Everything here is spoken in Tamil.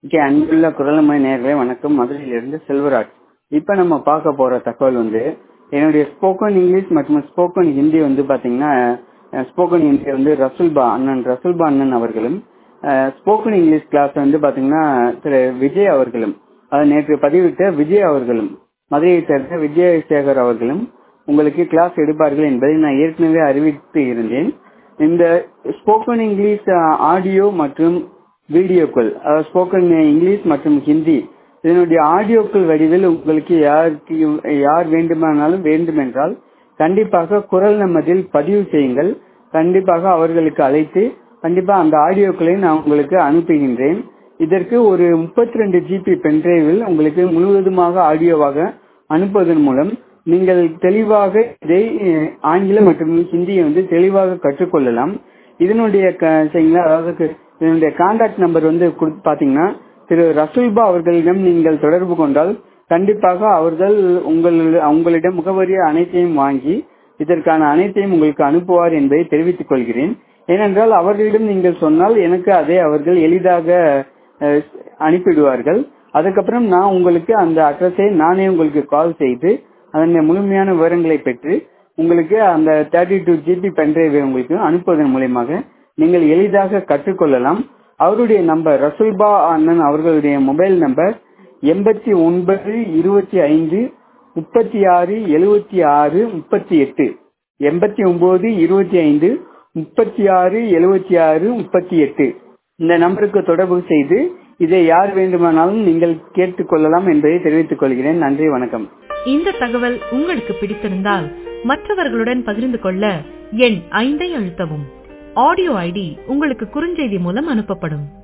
அன்புள்ள குரலமை நேயர்களே வணக்கம். மதுரையிலிருந்து செல்வராஜ். இப்ப நம்ம பார்க்க போற தகவல் என்னுடைய ஸ்போக்கன் இங்கிலீஷ் மற்றும் ஸ்போக்கன் ஹிந்தி பாத்தீங்கன்னா ஸ்போக்கன் ஹிந்தி ரசுல்பா அண்ணன் அவர்களும், ஸ்போக்கன் இங்கிலீஷ் கிளாஸ் பாத்தீங்கன்னா திரு விஜய் அவர்களும், அதை நேற்று பதிவிட்ட விஜய் அவர்களும், மதுரையை சேர்ந்த விஜயசேகர் அவர்களும் உங்களுக்கு கிளாஸ் எடுப்பார்கள் என்பதை நான் ஏற்கனவே அறிவித்து இருந்தேன். இந்த ஸ்போக்கன் இங்கிலீஷ் ஆடியோ மற்றும் வீடியோக்கள், ஸ்போக்கன் இங்கிலீஷ் மற்றும் ஹிந்தி இதனுடைய ஆடியோக்கள் வடிவில் உங்களுக்கு யார் வேண்டுமென்றால் கண்டிப்பாக குரல் நம்மதில் பதிவு செய்யுங்கள். கண்டிப்பாக அவர்களுக்கு அழைத்து கண்டிப்பா அந்த ஆடியோக்களை நான் உங்களுக்கு அனுப்புகின்றேன். இதற்கு ஒரு 32 GB பென்டிரைவில் உங்களுக்கு முழுவதுமாக ஆடியோவாக அனுப்புவதன் மூலம் நீங்கள் தெளிவாக இதை ஆங்கிலம் மற்றும் ஹிந்தியை தெளிவாக கற்றுக்கொள்ளலாம். இதனுடைய இதனுடைய கான்டாக்ட் நம்பர் பாத்தீங்கன்னா திரு ரசுல்பா அவர்களிடம் நீங்கள் தொடர்பு கொண்டால் கண்டிப்பாக அவர்கள் உங்களிடம் முகவரி அனைத்தையும் வாங்கி இதற்கான அனைத்தையும் உங்களுக்கு அனுப்புவார் என்பதை தெரிவித்துக் கொள்கிறேன். ஏனென்றால் அவர்களிடம் நீங்கள் சொன்னால் எனக்கு அதை அவர்கள் எளிதாக அனுப்பிடுவார்கள். அதுக்கப்புறம் நான் உங்களுக்கு அந்த அட்ரஸை நானே உங்களுக்கு கால் செய்து அதன் முழுமையான விவரங்களை பெற்று உங்களுக்கு அந்த 32 GB பென்டிரைவை உங்களுக்கு அனுப்புவதன் மூலமாக நீங்கள் எளிதாக கற்றுக்கொள்ளலாம். அவருடைய நம்பர் ரசுல்பா அண்ணன் அவர்களுடைய மொபைல் நம்பர் 89 25 36 76 38 89 25 36 76 38. இந்த நம்பருக்கு தொடர்பு செய்து இதை யார் வேண்டுமானாலும் நீங்கள் கேட்டுக்கொள்ளலாம் என்பதை தெரிவித்துக் கொள்கிறேன். நன்றி, வணக்கம். இந்த தகவல் உங்களுக்கு பிடித்திருந்தால் மற்றவர்களுடன் பகிர்ந்து கொள்ள எண் 5 அழுத்தவும். ஆடியோ ஐடி உங்களுக்கு குறுஞ்செய்தி மூலம் அனுப்பப்படும்.